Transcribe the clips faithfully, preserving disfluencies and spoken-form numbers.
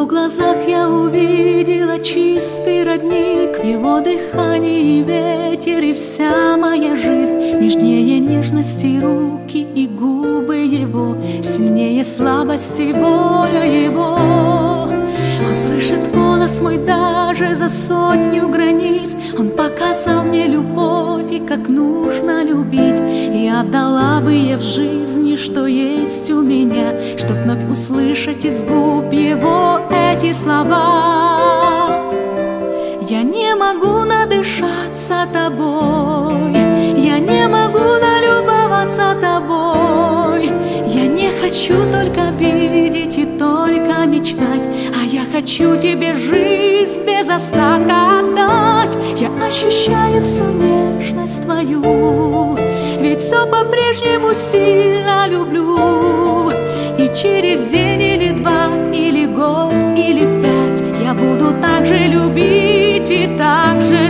его глазах я увидела чистый родник, в его дыхании ветер и вся моя жизнь. Нежнее нежности руки и губы его, сильнее слабости воля его. Он слышит голос мой даже за сотню границ. Он показал мне любовь и как нужно любить. И отдала бы я в жизни, что есть у меня, чтоб вновь услышать из губ его эти слова. Я не могу надышаться тобой, я не могу налюбоваться тобой. Я не хочу только видеть и только мечтать, а я хочу тебе жизнь без остатка отдать. Я ощущаю всю нежность твою, ведь все по-прежнему сильно люблю. И через день или два, или год, или пять я буду так же любить и так же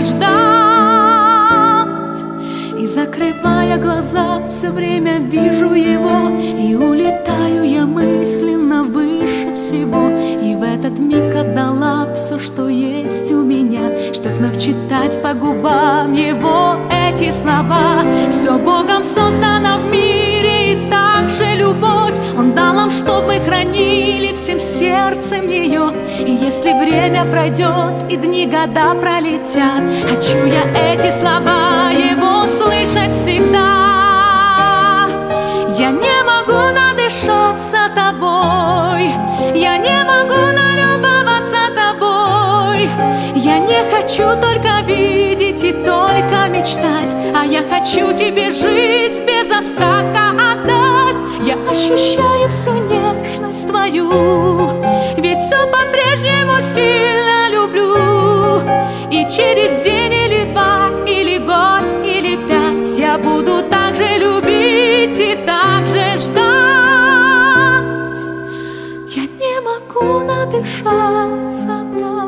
ждать. И закрывая глаза, все время вижу его, и улетаю я мысленно выше всего. И в этот миг отдала все, что есть у меня, чтоб вновь читать по губам его эти слова. Все Богом создано в мире, и также любовь Он дал нам, чтобы хранили всем сердцем ее. И если время пройдет и дни года пролетят, хочу я эти слова его слышать всегда. Я не могу надышаться тобой, я не могу налюбоваться тобой. Я не хочу только видеть и только мечтать, а я хочу тебе жизнь без остатка отдать. Я ощущаю всю нежность твою, ведь все по-прежнему сильно люблю. И через день или два, или год, или пять я буду так же любить и так же ждать. Я не могу надышаться тобой.